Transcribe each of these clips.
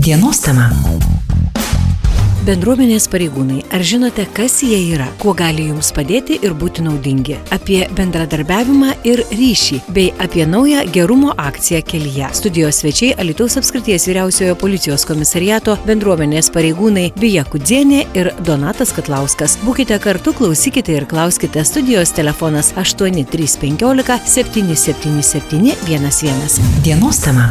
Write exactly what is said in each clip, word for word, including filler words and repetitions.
Dienos tema. Bendruomenės pareigūnai. Ar žinote, kas jie yra, kuo gali jums padėti ir būti naudingi? Apie bendradarbiavimą ir ryšį, bei apie naują gerumo akciją kelyje. Studijos svečiai Alytaus apskrities vyriausiojo policijos komisariato bendruomenės pareigūnai Vija Kudzienė ir Donatas Katlauskas. Būkite kartu, klausykite ir klauskite. Studijos telefonas aštuoni trys penkiolika septyni septyni septyni vienas vienas. Dienos tema.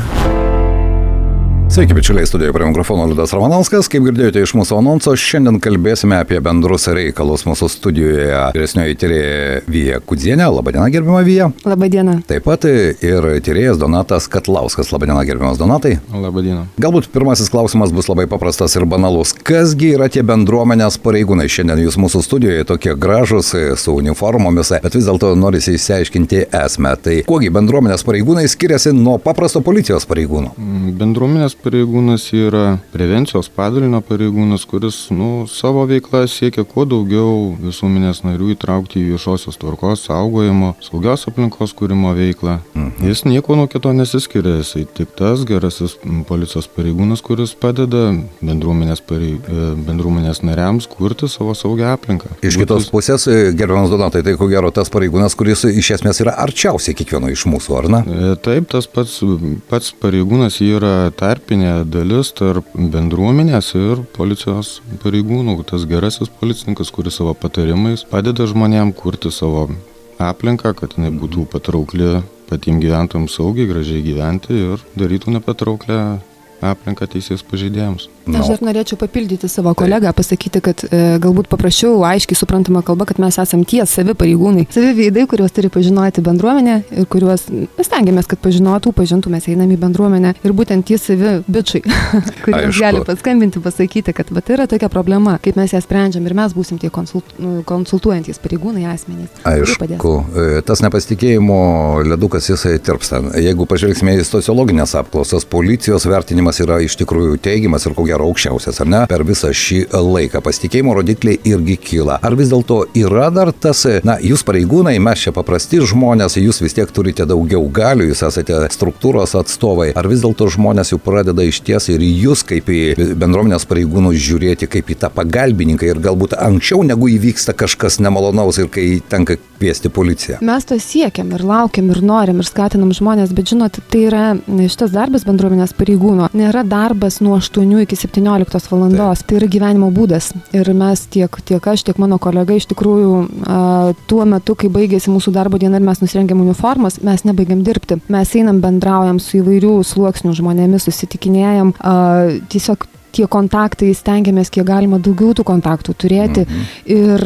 Sveiki, bičiuliai, studijoje prie mikrofono Liudas Ramanauskas. Kaip girdėjote iš mūsų anonso, šiandien kalbėsime apie bendrus reikalus. Mūsų studijoje vyresnioji tyrėja Vija Kudzienė. Labadiena, gerbiama Vija. Labadiena. Taip pat ir tyrėjas Donatas Katlauskas. Labadiena, gerbiamas Donatai. Labadiena. Galbūt pirmasis klausimas bus labai paprastas ir banalus. Kasgi yra tie bendruomenės pareigūnai? Šiandien jūs mūsų studijoje tokie gražus, su uniformomis, bet vis dėlto norisi išsiaiškinti esmę. Tai kuogi bendruomenės pareigūnai skiriasi nuo paprasto policijos pareigūno? Bendruomenės pareigūnas yra prevencijos padalinio pareigūnas, kuris nu, savo veiklą siekia kuo daugiau visuomenės narių įtraukti į viešosios tvarkos saugojimo, saugios aplinkos kūrimo veiklą. Mhm. Jis nieko nuo kito nesiskiria, jisai tik tas gerasis policijos pareigūnas, kuris padeda bendruomenės, pareig... bendruomenės nariams kurti savo saugią aplinką. Iš kitos Būtis... pusės, gerbiamas Donatai, tai ko gero tas pareigūnas, kuris iš esmės yra arčiausiai kiekvieno iš mūsų, ar ne? Taip, tas pats, pats pareigūnas yra tarp dalis tarp bendruomenės ir policijos pareigūnų. Tas gerasis policininkas, kuris savo patarimais padeda žmonėm kurti savo aplinką, kad jinai būtų patraukli patiems gyventojams saugiai, gražiai gyventi ir darytų nepatrauklę aplinką teisės pažeidėjams. No. Aš dar norėčiau papildyti savo kolegą, pasakyti, kad e, galbūt paprašiau aiškiai suprantama kalba, kad mes esam tie savi pareigūnai, savi veidai, kuriuos turi pažinoti bendruomenė ir kuriuos mes stengiamės, kad pažinotų, pažintų, mes einam į bendruomenę ir būtent tie savi bičiai, kuriems gali paskambinti, pasakyti, kad va, tai yra tokia problema, kaip mes ją sprendžiam ir mes būsim tie konsult, konsultuojantys pareigūnai asmenys. Aišku, tas nepasitikėjimo ledukas jisai tirpsta. Jeigu pažvelgsime į sociologinės apklausas, policijos vertinimas yra iš tikrųjų teigiamas ir ko gero aukščiausias, ar ne? Per visą šį laiką pasitikėjimo rodikliai irgi kyla. Ar vis dėlto yra dar tas, na, jūs pareigūnai, mes čia paprasti žmonės, jūs vis tiek turite daugiau galių, jūs esate struktūros atstovai, ar vis dėlto žmonės jau pradeda išties ir jūs kaip į bendruomenės pareigūnus žiūrėti kaip į tą pagalbininką ir galbūt anksčiau negu įvyksta kažkas nemalonaus ir kai tenka kviesti policiją? Mes to siekiam ir laukiam ir norim ir skatinam žmonės, bet žinot, tai yra šitas darbas bendruomenės pareigūno, nėra darbas nuo aštuonių iki septynioliktos valandos, tai yra gyvenimo būdas. Ir mes tiek, tiek aš, tiek mano kolega iš tikrųjų a, tuo metu, kai baigėsi mūsų darbo diena ir mes nusirengiam uniformas, mes nebaigiam dirbti. Mes einam, bendraujam su įvairių sluoksnių žmonėmis, susitikinėjam, a, tiesiog tie kontaktai, stengiamės kiek galima daugiau tų kontaktų turėti mhm. ir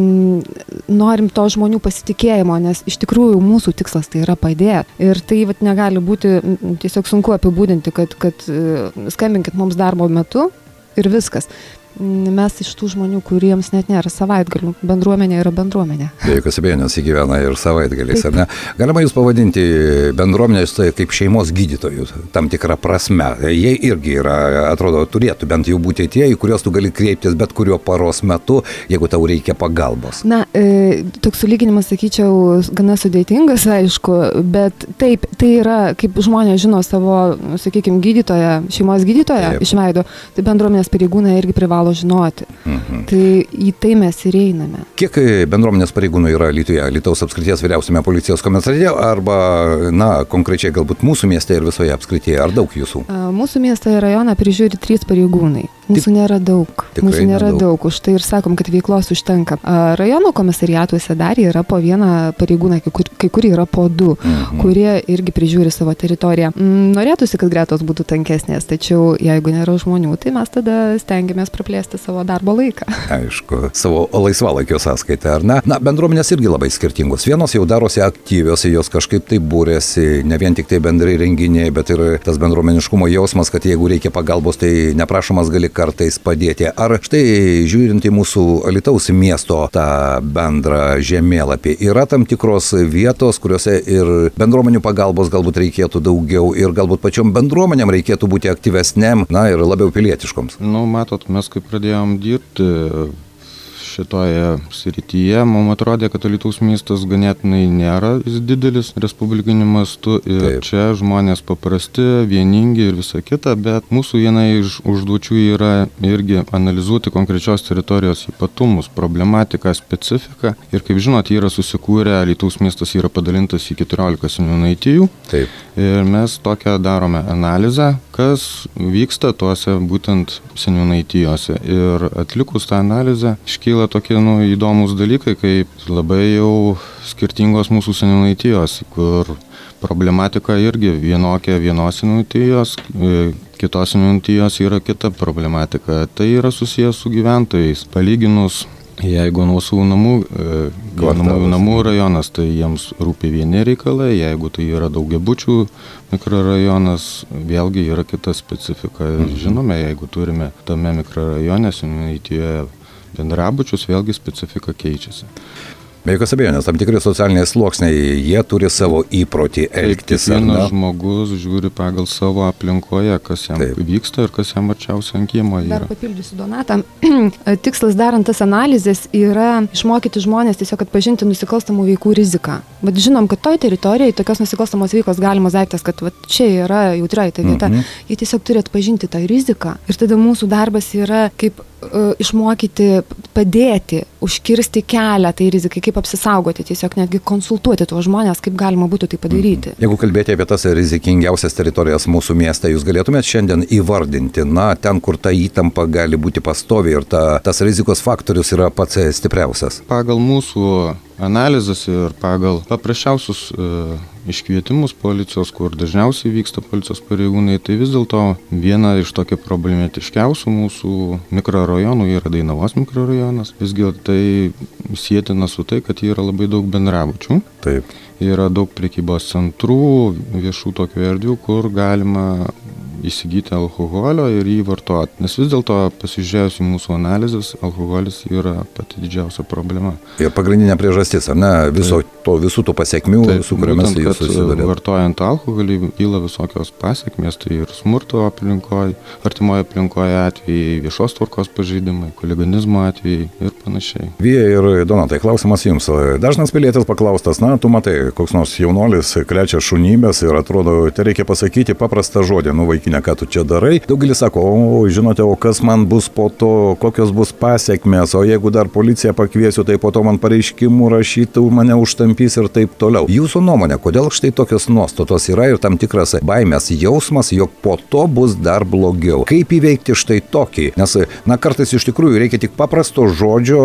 mm, norim to žmonių pasitikėjimo, nes iš tikrųjų mūsų tikslas tai yra padėti. Ir tai vat, negali būti tiesiog sunku apibūdinti, kad, kad skambinkit mums darbo metu ir viskas. Mes iš tų žmonių, kuriems net nėra savaitgalių. Bendruomenė yra bendruomenė. Be jokios abejonės įgyvena ir savaitgaliais, ar ne? Galima jūs pavadinti bendruomenės tai kaip šeimos gydytojus, tam tikrą prasme. Jie irgi yra, atrodo, turėtų bent jau būti tie, į kuriuos tu gali kreiptis bet kuriuo paros metu, jeigu tau reikia pagalbos. Na, e, toks sulyginimas, sakyčiau, gana sudėtingas, aišku, bet taip, tai yra, kaip žmonės žino savo, sakykime, gydytoją, šeimos gydytoją taip. Iš veido, tai bendruomenės pareigūnai irgi privalo žinoti. Mhm. Tai į tai mes ir einame. Kiek bendruomenės pareigūnų yra Alytuje, Alytaus apskrities vyriausiame policijos komisariate arba, na, konkrečiai galbūt mūsų mieste ir visoje apskrityje? Ar daug jūsų? Mūsų miestą ir rajoną prižiūri trys pareigūnai. Mūsų nėra daug. Tikrai mūsų nėra nedaug. daug. Už tai ir sakom, kad veiklos užtenka. Rajono komisariatuose dar yra po vieną pareigūną, kai kur, kai kur yra po du, mhm. kurie irgi prižiūri savo teritoriją. Norėtųsi, kad gretos būtų tankesnės, tačiau jeigu nėra žmonių, tai mes tada stengiamės praplėsti savo darbo laiką. Aišku, savo laisvalaikio sąskaitą, ar ne? Na, bendruomenės irgi labai skirtingos. Vienos jau darosi aktyvios, jos kažkaip tai būrėsi, ne vien tik tai bendrai renginiai, bet ir tas bendruomeniškumo jausmas, kad jeigu reikia pagalbos, tai neprašomas gali kartais padėti. Ar štai žiūrint į mūsų Alytaus miesto tą bendrą žemėlapį, yra tam tikros vietos, kuriuose ir bendruomenių pagalbos galbūt reikėtų daugiau ir galbūt pačiom bendruomenėm reikėtų būti aktyvesniam, na ir labiau pilietiškoms? Nu, matot, mes kaip pradėjom dirbti šitoje srityje. Mums atrodė, kad Alytaus miestas ganėtinai nėra didelis respublikiniu mastu ir Taip. Čia žmonės paprasti, vieningi ir visa kita, bet mūsų viena iš užduočių yra irgi analizuoti konkrečios teritorijos ypatumus, problematiką, specifiką. Ir kaip žinot, yra susikūrę, Alytaus miestas yra padalintas į keturiolika seniūnaitijų. Taip. Ir mes tokią darome analizę, kas vyksta tuose būtent seniūnaitijose. Ir atlikus tą analizę iškyla tokie nu, įdomus dalykai, kaip labai jau skirtingos mūsų seniūnaitijos, kur problematika irgi vienokia vienos seniūnaitijos, kitos seniūnaitijos yra kita problematika. Tai yra susijęs su gyventojais. Palyginus, jeigu nuosavų namų, gyvenamųjų namų rajonas, tai jiems rūpi vieni reikalai, jeigu tai yra daugiabučių mikrorajonas, vėlgi yra kita specifika. Žinome, jeigu turime tame mikrorajone seniūnaitijoje bendrabučius, vėlgi specifika keičiasi. Be jokios abejonės, tam tikri socialiniai sluoksniai, jie turi savo įprotį elgtis. Kiekvienas žmogus žiūri pagal savo aplinkoje, kas jam Taip. Vyksta ir kas jam arčiausia ant kiemo yra. Dar papildysiu Donatą. Tikslas darant tas analizės yra išmokyti žmonės tiesiog atpažinti nusikalstamų veikų riziką. Bet žinom, kad toj teritorijoje tokios nusikalstamos veikos galimas daiktas, kad va, čia yra jautria ta vieta. Mhm. Jie tiesiog turi atpažinti tą riziką. Ir tada mūsų darbas yra kaip uh, išmokyti, padėti, užkirsti kelią tai rizikai, kaip apsisaugoti, tiesiog netgi konsultuoti tuos žmonės, kaip galima būtų tai padaryti. Jeigu kalbėti apie tas rizikingiausias teritorijas mūsų mieste, jūs galėtumėt šiandien įvardinti, na, ten, kur ta įtampa gali būti pastovi ir ta, tas rizikos faktorius yra pats stipriausias. Pagal mūsų analizės ir pagal paprasčiausius e, iškvietimus policijos, kur dažniausiai vyksta policijos pareigūnai, tai vis dėlto viena iš tokių problematiškiausių mūsų mikrorajonų yra Dainavos mikrorajonas. Visgi tai sietina su tai, kad yra labai daug bendrabučių. Taip. Yra daug prekybos centrų, viešų tokių erdvių, kur galima įsigyti alkoholio ir jį vartoti. Nes vis dėlto pasižiūrėjus į mūsų analizės, alkoholis yra pati didžiausia problema. Ir pagrindinė priežastis, ar ne, viso to, visų tų pasiekmių, Taip, su kuriomis jūs susidurėte. Vartojant alkoholį kyla visokios pasiekmės, tai ir smurto aplinkoje, artimoje aplinkoje atvejai, viešos tvarkos pažeidimai, chuliganizmo atvejai ir panašiai. Vija ir Donatai, klausimas jums. Dažnas pilietis paklaustas, na, tu matai, koks nors jaunuolis krečia šunybės ir atrodo, tai reikia pasakyti paprastą žodį, nu vaikinė, ką tu čia darai. Daugelis sako, o žinote, o kas man bus po to, kokios bus pasiekmės, o jeigu dar policiją pakviesiu, tai po to man pareiškimų rašytų, mane užtampys ir taip toliau. Jūsų nuomonė, kodėl štai tokios nuostatos yra ir tam tikras baimės jausmas, jog po to bus dar blogiau? Kaip įveikti štai tokį? Nes, na, kartais iš tikrųjų reikia tik paprasto žodžio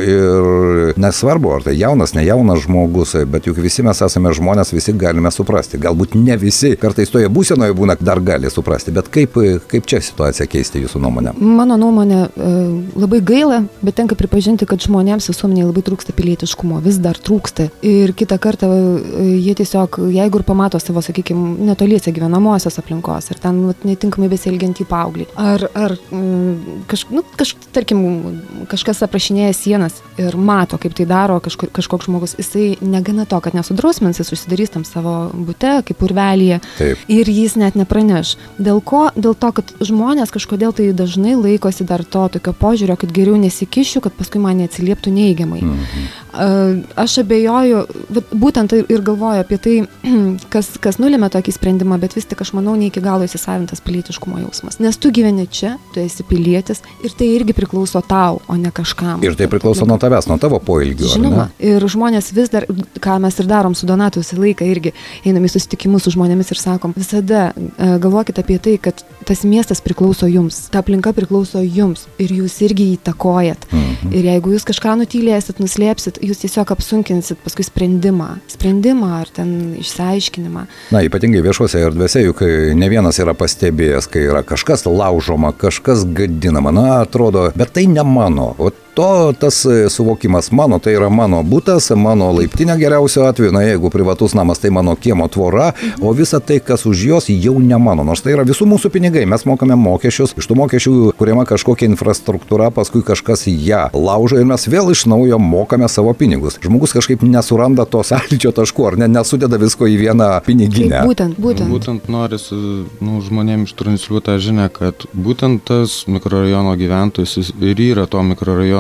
ir nesvarbu, ar tai jaunas, ne jaunas žmogus, bet juk visi mes esame žmonės, visi galime suprasti. Galbūt ne visi, kartais toje būsenoje būna dar gali suprasti. Bet kaip, kaip čia situaciją keisti jūsų nuomonę? Mano nuomonė labai gaila, bet tenka pripažinti, kad žmonėms visuomeniai labai trūksta pilietiškumo, vis dar trūksta. Ir kitą kartą jie tiesiog, jeigu ir pamato savo, sakykime, netoliese gyvenamosios aplinkos, ir ten vat, netinkamai besielgiantį paauglį, ar, ar kaž, nu, kaž, tarkim, kažkas aprašinėja sienas ir mato, kaip tai daro kažko, kažkoks žmogus, jisai negana to, kad nesudrausmins, jis užsidarys tam savo bute, kaip urvelyje, Taip. Ir jis net nepraneš. Dėl ko? Dėl to, kad žmonės kažkodėl tai dažnai laikosi dar to tokio požiūrio, kad geriau nesikišiu, kad paskui man neatsilieptų neigiamai. Mhm. Aš abejoju, būtent ir galvoju apie tai, kas, kas nulėmė tokį sprendimą, bet vis tik aš manau, ne iki galo įsisavintas pilietiškumo jausmas. Nes tu gyveni čia, tu esi pilietis ir tai irgi priklauso tau, o ne kažkam. Ir tai priklauso nuo tavęs, nuo tavo poilgių. Žinoma, ir žmonės vis dar, ką mes ir darom su Donatu visą laiką, irgi einam į susitikimus su žmonėmis ir sakom, visada galvokite apie tai, kad tas miestas priklauso jums, ta aplinka priklauso jums ir jūs irgi įtakojat. Mhm. Ir jeigu jūs kažką nutylėsit, nuslėpsit, jūs tiesiog apsunkinsit paskui sprendimą, sprendimą ar ten išsiaiškinimą. Na, ypatingai viešuose erdvėse, juk ne vienas yra pastebėjęs, kai yra kažkas laužoma, kažkas gadinama, na, atrodo, bet tai ne mano. O to tas suvokimas mano, tai yra mano butas, mano laiptinė geriausio atveju, na, jeigu privatus namas, tai mano kiemo tvora, mhm. o visa tai, kas už jos, jau ne mano. Nors tai yra visų mūsų pinigai, mes mokame mokesčius, iš tų mokesčių kuriama kažkokia infrastruktūra, paskui kažkas ją laužo ir mes vėl iš naujo mokame savo pinigus. Žmogus kažkaip nesuranda to sąlyčio taškų, ar ne, nesudeda visko į vieną piniginę. Taip, būtent, būtent. Būtent norisi, nu, žmonėms ištransliuoti tą žinią, kad būtent tas mikrorajono gyventojas ir yra to mikrorajono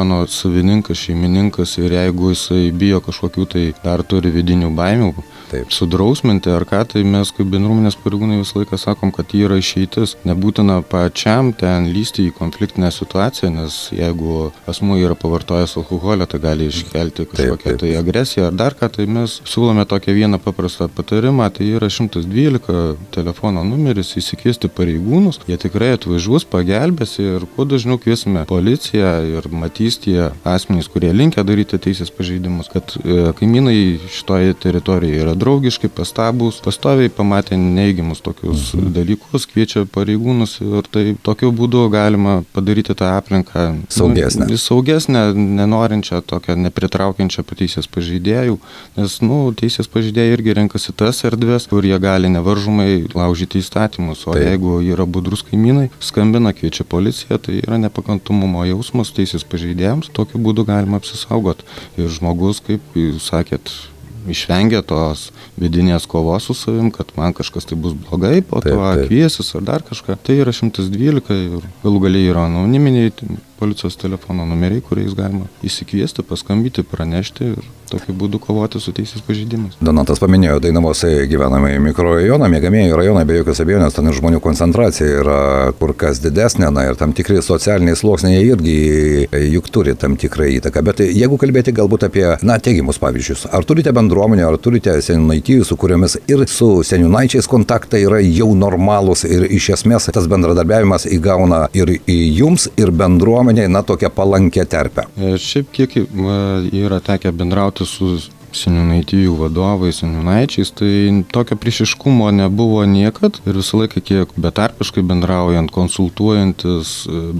rajono savininkas, šeimininkas ir jeigu jisai bijo kažkokių tai dar turi vidinių baimių, taip, sudrausminti ar ką, tai mes kaip bendruomenės pareigūnai visą laiką sakom, kad yra išeitis. Nebūtina pačiam ten lysti į konfliktinę situaciją, nes jeigu asmuo yra pavartojęs alkoholio, tai gali iškelti kažkokią taip, taip. tai agresiją ar dar ką, tai mes siūlome tokią vieną paprastą patarimą, tai yra šimtas dvylika telefono numeris, įsikviesti pareigūnus, jie tikrai atvažiuos, pagelbės ir kuo dažniau kviesime policiją ir matys tie asmenys, kurie linkę daryti teisės pažeidimus, kad e, kaimynai šitoje teritorijoje yra draugiškai, pastabūs, pastoviai pamatė neigiamus tokius mhm. dalykus, kviečia pareigūnus ir tai tokiu būdu galima padaryti tą aplinką saugesnę, nu, saugesnę, nenorinčią, tokią nepritraukiančią teisės pažeidėjų, nes nu, teisės pažeidėjai irgi renkasi tas erdvės, kur jie gali nevaržomai laužyti įstatymus, o taip. Jeigu yra budrus kaimynai, skambina, kviečia policiją, tai yra nepakantumo jausmas teisės pažeidėjams, tokiu būdu galima apsisaugoti. Ir žmogus, kaip jūs sakėt, išvengia tos vidinės kovos su savim, kad man kažkas tai bus blogai, po to kviesis ar dar kažką. Tai yra šimtas dvylika ir galų galiai yra anoniminiai policijos telefono numeriai, kuriais galima įsikviesti, paskambyti, pranešti ir tokiu būdu kovoti su teisės pažeidimais. Donatas paminėjo Dainavos gyvenamąjį mikrorajoną, miegamieji rajonai, be jokios abejonės, ten ir žmonių koncentracija yra kur kas didesnė, na ir tam tikri socialiniai sluoksniai irgi juk turi tam tikrą įtaką. Bet jeigu kalbėti galbūt apie, na, teigiamus pavyzdžius, ar turite bendruomenę, ar turite seniūnaitijų, su kuriomis ir su seniūnaičiais kontaktai yra jau normalūs ir iš esmės tas bendradarbiavimas įgauna ir jums, ir bendruomeniai, na, tokią palankę terpę? Šiaip kiek yra tekę bendrauti su seniūnaitijų vadovais, seniūnaičiais, tai tokio priešiškumo nebuvo niekad ir visą laiką kiek betarpiškai bendraujant, konsultuojantis,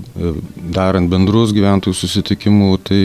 darant bendrus gyventojų susitikimų, tai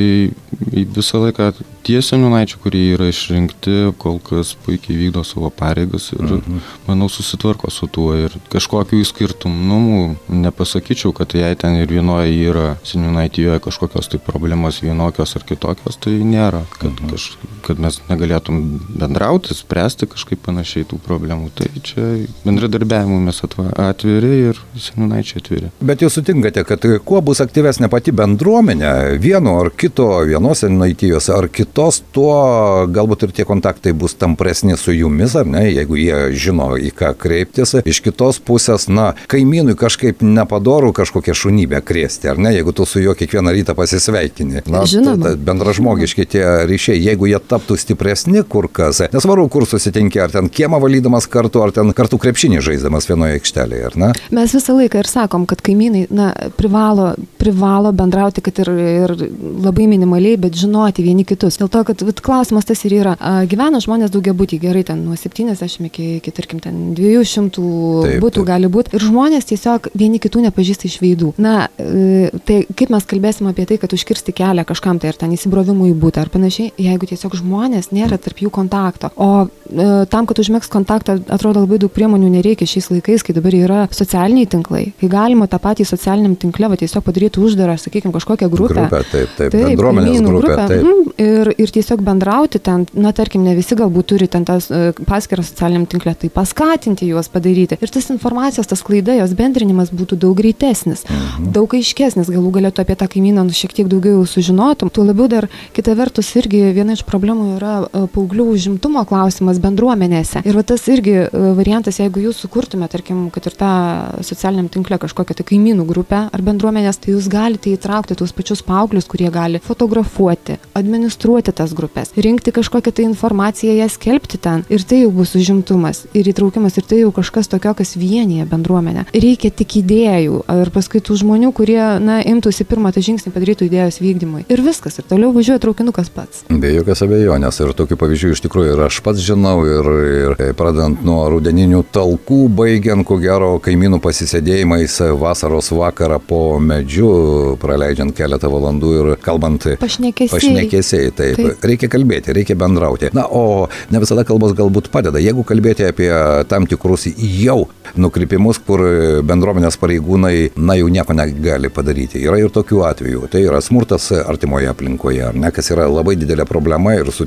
visą laiką tie seniūnaičiai, kurie yra išrinkti, kol kas puikiai vykdo savo pareigas ir, mhm. manau, susitvarko su tuo ir kažkokių skirtumų nepasakyčiau, kad jei ten ir vienoje yra seniūnaitijoje kažkokios tai problemos vienokios ar kitokios, tai nėra, kad, mhm. kaž, kad mes negalėtum bendrauti, spręsti kažkaip panašiai tų problemų. Tai čia bendradarbiavimų mes atviri ir seniūnaičiai atviri. Bet jūs sutinkate, kad kuo bus aktyvesnė pati bendruomenė, vieno ar kito, vienos seniūnaitijos ar kito, tos, tuo galbūt ir tie kontaktai bus tampresni su jumis, ar ne, jeigu jie žino, į ką kreiptis. Iš kitos pusės, na, kaimynui kažkaip nepadorų kažkokią šunybę krėsti, ar ne, jeigu tu su juo kiekvieną rytą pasisveikini. Na, žinoma. Tai, tai bendražmogiški tie ryšiai, jeigu jie taptų stipresni kur kas, nesvaru, kur susitinki, ar ten kiemą valydamas kartu, ar ten kartu krepšinį žaisdamas vienoje aikštelėje, ar ne? Mes visą laiką ir sakom, kad kaimynai, na, privalo, privalo bendrauti, kad ir, ir labai minimaliai, bet žinoti vieni kitus. Dėl to, kad vat, klausimas tas ir yra. Gyvena žmonės daugiabutį, gerai, ten nuo septyniasdešimt iki, iki tarkim, ten dviejų šimtų taip, būtų taip. Gali būti. Ir žmonės tiesiog vieni kitų nepažįsta iš veidų. Na, tai kaip mes kalbėsim apie tai, kad užkirsti kelią kažkam tai ar ten įsibrovimui į butą ar panašiai, jeigu tiesiog žmonės nėra tarp jų kontakto. O e, tam, kad užmėgs kontaktą, atrodo labai daug priemonių nereikia šiais laikais, kai dabar yra socialiniai tinklai. Kai galima tą patį socialiniam tinkle va, tiesiog padaryti uždarą, sakykime, kažkokią grupę. Grupę, taip, taip, taip bendruomenės grupę. grupę. Taip. Mm, ir, ir tiesiog bendrauti ten, na tarkim, ne visi galbūt turi ten tas uh, paskirą socialiniam tinkle, tai paskatinti juos padaryti. Ir tas informacijos, tas klaida, jos bendrinimas būtų daug greitesnis, mhm. daug aiškesnis, galų galėtų apie tą kaimyną šiek tiek daugiau sužinotum. Tuo labiau dar kita vertus irgi viena iš problemų yra uh, paauglių užimtumo klausimas bendruomenėse. Ir va tas irgi uh, variantas, jeigu jūs sukurtume, tarkim, kad ir tą socialiniam tinkle kažkokią tai kaimynų grupę ar bendruomenės, tai jūs galite įtraukti tuos pačius paauglius, kurie gali fotografuoti, administruoti tas grupės, rinkti kažkokią tai informaciją, ją skelbti ten. Ir tai jau bus užimtumas ir įtraukimas, ir tai jau kažkas tokio, kas vienyje bendruomenę. Reikia tik idėjų ir paskui tų žmonių, kurie, na, imtųsi pirmą tą žingsnį padarytų idėjos vykdymui. Ir viskas, ir toliau važiuoja traukinukas pats. Be jokios abejonės, ir tokių pavyzdžių iš tikrųjų ir aš pats žinau, ir, ir pradedant nuo rudeninių talkų, baigiant, ko gero, kaimynų pasisėdėjimais vasaros vakarą po medžiu, praleidžiant keletą valandų ir kalbant pašnekesiai. Pašnekesiai, taip. taip. Reikia kalbėti, reikia bendrauti. Na, o ne visada kalbos galbūt padeda. Jeigu kalbėti apie tam tikrus jau nukrypimus, kur bendruomenės pareigūnai, na, jau nieko negali padaryti. Yra ir tokių atvejų. Tai yra smurtas artimoje aplinkoje, ne, kas yra labai didelė problema ir sutikti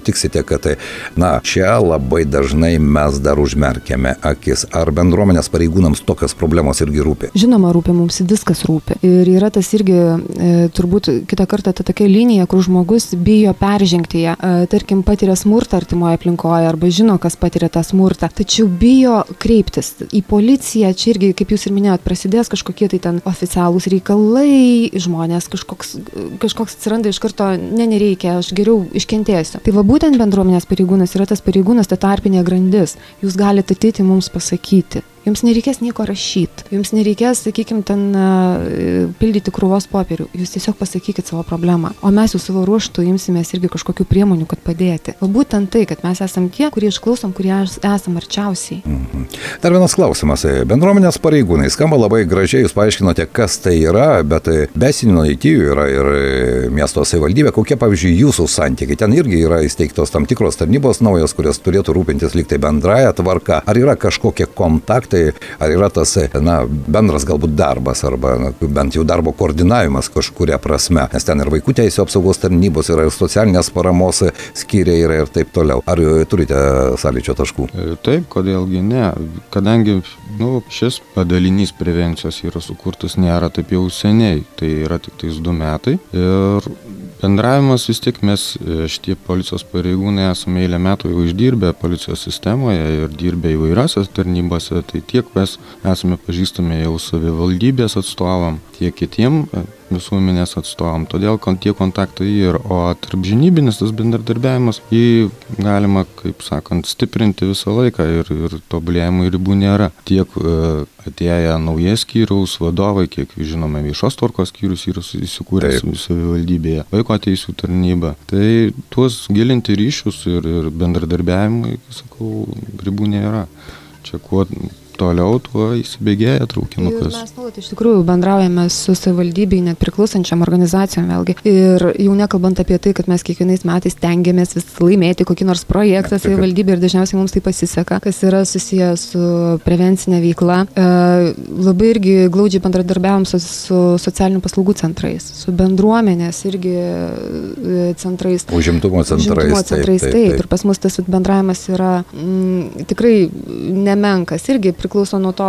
sutiksite, kad tai, na, čia labai dažnai mes dar užmerkėme akis. Ar bendruomenės pareigūnams tokios problemos irgi rūpi? Žinoma, rūpi, mums viskas rūpi. Ir yra tas irgi, e, turbūt kitą kartą ta tokia linija, kur žmogus bijo peržengti ją. E, tarkim, patiria smurtą artimoje aplinkoje arba žino, kas patiria tą smurtą. Tačiau bijo kreiptis į policiją. Čia irgi, kaip jūs ir minėjot, prasidės kažkokie tai ten oficialūs reikalai, žmonės kažkoks, kažkoks atsiranda iš karto, ne, nereikia, aš geriau iškentėsiu. Tai va būtent bendruomenės pareigūnas yra tas pareigūnas, ta tarpinė grandis. Jūs galite ateiti mums pasakyti. Jums nereikės nieko rašyti, jums nereikės, sakykime, ten uh, pildyti krūvos popierių, jūs tiesiog pasakykit savo problemą, o mes jau savo ruoštų imsimės irgi kažkokių priemonių, kad padėti. O būtent tai, kad mes esam tie, kurie išklausom, kurie esam arčiausiai. Mhm. Dar vienas klausimas. Bendruomenės pareigūnai, skamba labai gražiai, jūs paaiškinote, kas tai yra, bet be seniūnaitijų yra ir miesto savivaldybė. Kokie, pavyzdžiui, jūsų santykiai? Ten irgi yra įsteigtos tam tikros tarnybos naujos, kurios turėtų rūpintis lyg tai bendrąją tvarką. Ar yra kažkokie kontaktai? Tai ar yra tas, na, bendras galbūt darbas arba na, bent jau darbo koordinavimas kažkuria prasme, nes ten ir vaikų teisų apsaugos tarnybos yra, ir socialinės paramos skyriai yra ir taip toliau. Ar turite sąlyčio taškų? Taip, kodėlgi ne. Kadangi nu, šis padalinys prevencijos yra sukurtas nėra taip jau seniai, tai yra tik tais du metai ir bendravimas vis tiek mes, šitie policijos pareigūnai, esame eilę metų jau išdirbę policijos sistemoje ir dirbę įvairiose tarnybose, tai tiek mes esame pažįstami jau savivaldybės atstovam, tiek kitiem visuomenės atstovam, todėl tie kontaktai yra, o tarp žinybinis tas bendradarbiavimas, jį galima, kaip sakant, stiprinti visą laiką ir, ir tobulėjimo ribų nėra. Tiek atėję nauja skyriaus vadovai, kiek žinome, viešos tvarkos skyrius yra įsikūręs savivaldybėje, vaiko teisų tarnyba. Tai tuos gilinti ryšius ir, ir bendradarbiavimai, sakau, ribų nėra. Čia kuo toliau, tuo įsibėgėja traukinukas. Ir mes nuolat iš tikrųjų bendraujame su savivaldybei, net priklausančiam organizacijom vėlgi. Ir jau nekalbant apie tai, kad mes kiekvienais metais tengiamės vis laimėti kokį nors projektą savivaldybė ir dažniausiai mums tai pasiseka, kas yra susijęs su prevencinė veikla. E, labai irgi glaudžiai bendradarbiavom su, su socialinių paslaugų centrais, su bendruomenės irgi centrais. Užimtumo centrais. Užimtumo centrais, taip, taip, taip. Ir pas mus tas bendravimas yra mm, tikrai nemenkas. Irgi priklauso nuo to,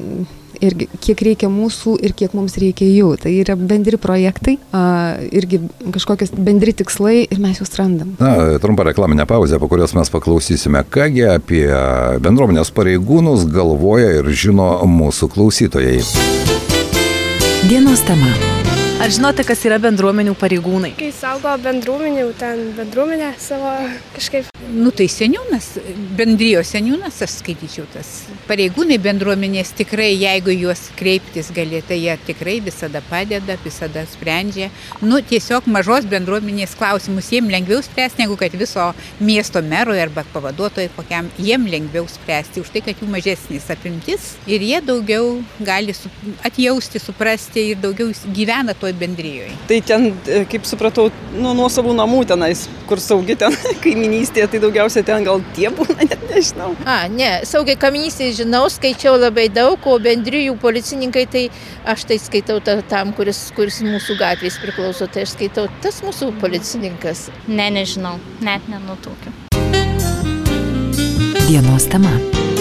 irgi, kiek reikia mūsų ir kiek mums reikia jų. Tai yra bendri projektai, a, irgi kažkokios bendri tikslai ir mes juos randam. Na, trumpa reklaminė pauzė, po kurios mes paklausysime, kągi apie bendruomenės pareigūnus galvoja ir žino mūsų klausytojai. Dienos tema. Ar žinote, kas yra bendruomenių pareigūnai? Kai saugo bendruomenių, ten bendruomenę savo kažkaip. Nu tai seniūnas, bendrijos seniūnas, aš skaityčiau tas. Pareigūnai bendruomenės tikrai, jeigu juos kreiptis galėtų, jie tikrai visada padeda, visada sprendžia. Nu tiesiog mažos bendruomenės klausimus jiem lengviau spręsti, negu kad viso miesto merui arba pavaduotojai kokiam, jiem lengviau spręsti už tai, kad jų mažesnis apimtis ir jie daugiau gali atjausti, suprasti ir daugiau gyvena toj bendrijoje. Tai ten, kaip supratau, nu, nuo savų namų tenais, kur saugi ten kaiminystėje, tai daugiausia ten gal tie būna, net nežinau. A, ne, saugiai kaiminystėje žinau, skaičiau labai daug, o bendrijų policininkai, tai aš tai skaitau ta, tam, kuris, kuris mūsų gatvės priklauso, tai aš skaitau tas mūsų policininkas. Ne, nežinau, net nenutuokiu. Dienos tema.